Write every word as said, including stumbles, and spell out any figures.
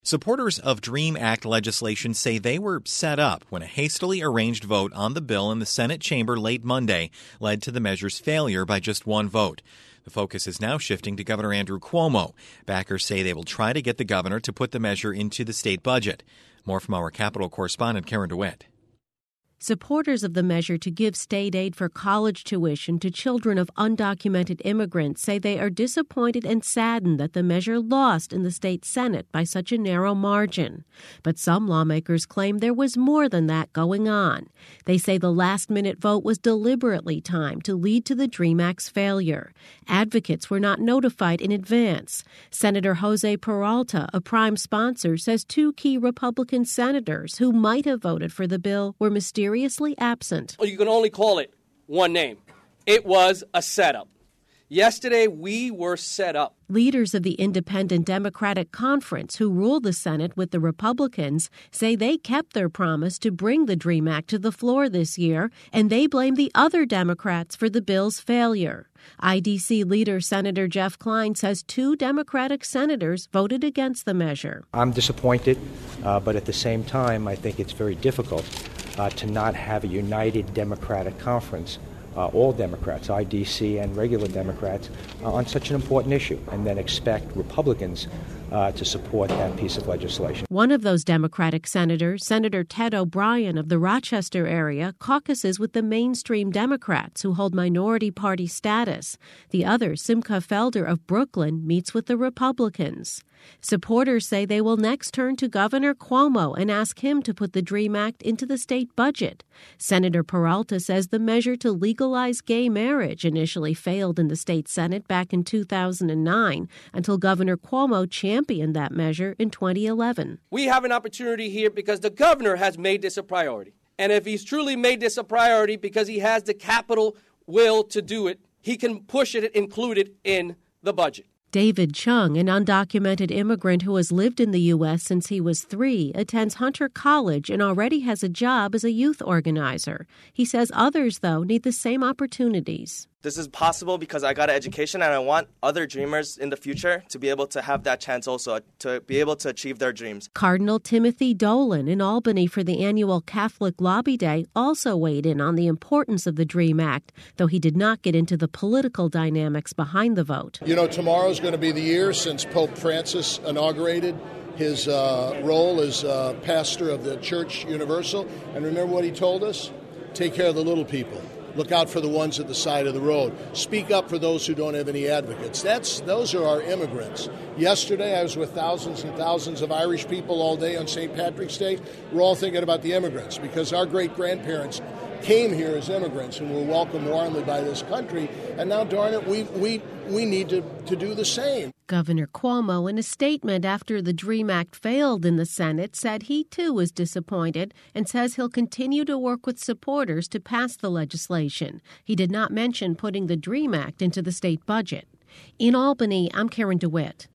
Supporters of DREAM Act legislation say they were set up when a hastily arranged vote on the bill in the Senate chamber late Monday led to the measure's failure by just one vote. The focus is now shifting to Governor Andrew Cuomo. Backers say they will try to get the governor to put the measure into the state budget. More from our Capitol correspondent Karen DeWitt. Supporters of the measure to give state aid for college tuition to children of undocumented immigrants say they are disappointed and saddened that the measure lost in the state Senate by such a narrow margin. But some lawmakers claim there was more than that going on. They say the last-minute vote was deliberately timed to lead to the DREAM Act's failure. Advocates were not notified in advance. Senator Jose Peralta, a prime sponsor, says two key Republican senators who might have voted for the bill were mysteriously absent. You can only call it one name. It was a setup. Yesterday, we were set up. Leaders of the Independent Democratic Conference, who ruled the Senate with the Republicans, say they kept their promise to bring the DREAM Act to the floor this year, and they blame the other Democrats for the bill's failure. I D C leader Senator Jeff Klein says two Democratic senators voted against the measure. I'm disappointed, uh, but at the same time, I think it's very difficult uh, to not have a united Democratic conference. Uh, all Democrats, I D C and regular Democrats, uh, on such an important issue, and then expect Republicans uh, to support that piece of legislation. One of those Democratic senators, Senator Ted O'Brien of the Rochester area, caucuses with the mainstream Democrats who hold minority party status. The other, Simcha Felder of Brooklyn, meets with the Republicans. Supporters say they will next turn to Governor Cuomo and ask him to put the DREAM Act into the state budget. Senator Peralta says the measure to legalize gay marriage initially failed in the state Senate back in two thousand nine until Governor Cuomo championed that measure in twenty eleven. We have an opportunity here because the governor has made this a priority. And if he's truly made this a priority because he has the capital will to do it, he can push it, include it in the budget. David Chung, an undocumented immigrant who has lived in the U S since he was three, attends Hunter College and already has a job as a youth organizer. He says others, though, need the same opportunities. This is possible because I got an education, and I want other dreamers in the future to be able to have that chance also, to be able to achieve their dreams. Cardinal Timothy Dolan in Albany for the annual Catholic Lobby Day also weighed in on the importance of the DREAM Act, though he did not get into the political dynamics behind the vote. You know, tomorrow's going to be the year since Pope Francis inaugurated his uh, role as uh, pastor of the Church Universal. And remember what he told us? Take care of the little people. Look out for the ones at the side of the road. Speak up for those who don't have any advocates. That's those are our immigrants. Yesterday, I was with thousands and thousands of Irish people all day on Saint Patrick's Day. We're all thinking about the immigrants because our great-grandparents came here as immigrants and were welcomed warmly by this country. And now, darn it, we we we need to, to do the same. Governor Cuomo, in a statement after the DREAM Act failed in the Senate, said he too was disappointed and says he'll continue to work with supporters to pass the legislation. He did not mention putting the DREAM Act into the state budget. In Albany, I'm Karen DeWitt.